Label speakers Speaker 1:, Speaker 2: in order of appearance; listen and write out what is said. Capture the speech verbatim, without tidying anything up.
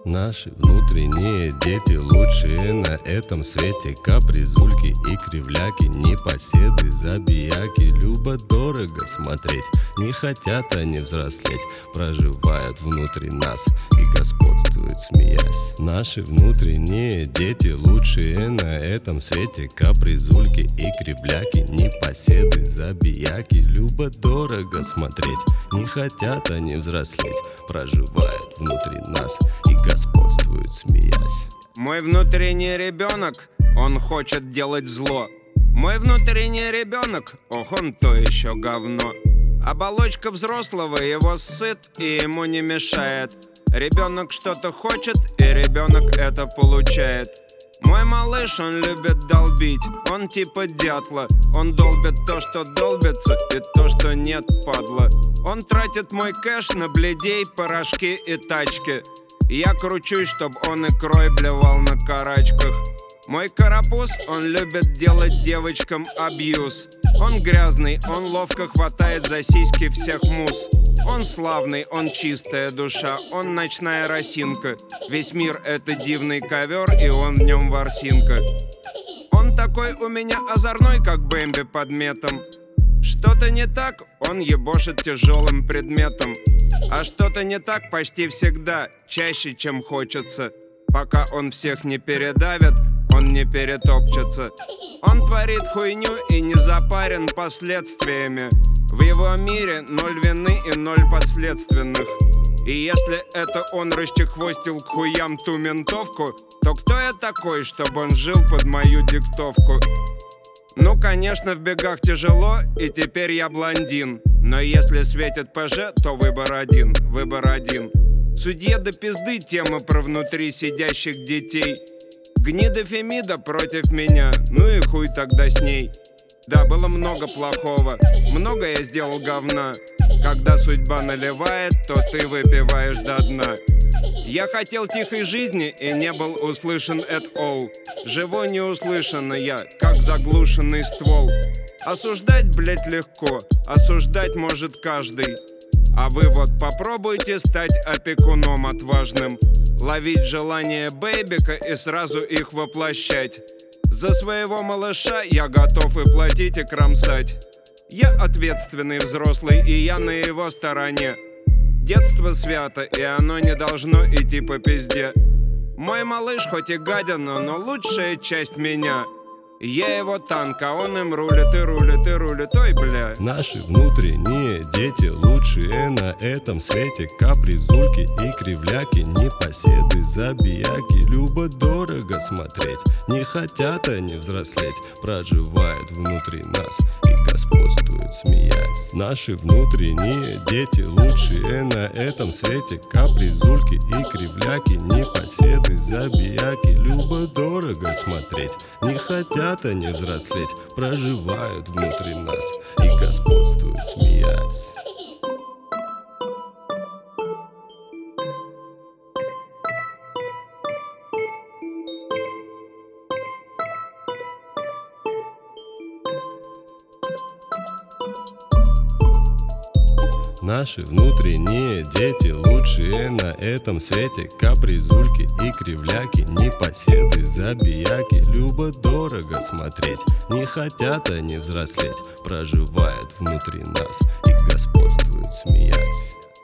Speaker 1: Наши внутренние дети лучшие на этом свете. Капризульки и кривляки, непоседы, забияки. Любо-дорого смотреть, не хотят они взрослеть. Проживают внутри нас и господствуют, смеясь. Наши внутренние дети лучшие на этом свете. Капризульки и кривляки, непоседы, забияки. Любо-дорого смотреть, не хотят они взрослеть. Проживают внутри нас и господствуют, смеясь.
Speaker 2: Мой внутренний ребенок, он хочет делать зло. Мой внутренний ребенок, ох, он то еще говно. Оболочка взрослого его сыт и ему не мешает. Ребенок что-то хочет, и ребенок это получает. Мой малыш, он любит долбить, он типа дятла. Он долбит то, что долбится, и то, что нет, падла. Он тратит мой кэш на бледей, порошки и тачки. Я кручусь, чтоб он икрой блевал на карачках. Мой карапуз, он любит делать девочкам абьюз. Он грязный, он ловко хватает за сиськи всех мус. Он славный, он чистая душа, он ночная росинка. Весь мир это дивный ковер, и он в нем ворсинка. Он такой у меня озорной, как Бэмби под метом. Что-то не так, он ебошит тяжелым предметом. А что-то не так почти всегда, чаще, чем хочется. Пока он всех не передавит, он не перетопчется. Он творит хуйню и не запарен последствиями. В его мире ноль вины и ноль подследственных. И если это он расчехвостил к хуям ту ментовку, то кто я такой, чтобы он жил под мою диктовку? Ну, конечно, в бегах тяжело, и теперь я блондин. Но если светит ПЖ, то выбор один, выбор один. Судье до пизды тема про внутри сидящих детей. Гнида Фемида против меня, ну и хуй тогда с ней. Да, было много плохого, много я сделал говна. Когда судьба наливает, то ты выпиваешь до дна. Я хотел тихой жизни и не был услышан at all. Живу неуслышанно я, как заглушенный ствол. Осуждать, блять, легко, осуждать может каждый. А вы вот попробуйте стать опекуном отважным. Ловить желание бэйбика и сразу их воплощать. За своего малыша я готов и платить, и кромсать. Я ответственный взрослый, и я на его стороне. Детство свято, и оно не должно идти по пизде. Мой малыш хоть и гадина, но лучшая часть меня. Я его танк, а он им рулит и рулит и рулит, ой, бля.
Speaker 1: Наши внутренние дети лучшие на этом свете. Капризульки и кривляки, непоседы, забияки. Любо-дорого смотреть, не хотят они взрослеть. Проживают внутри нас и господствуют, смеясь. Наши внутренние дети лучшие на этом свете. Капризульки и кривляки, непоседы, забияки. Любо-дорого смотреть, не хотят они взрослеть. Проживают внутри нас и господствуют, смеясь. Наши внутренние дети лучшие на этом свете. Капризульки и кривляки, непоседы, забияки. Любо-дорого смотреть, не хотят они взрослеть. Проживают внутри нас и господствуют, смеясь.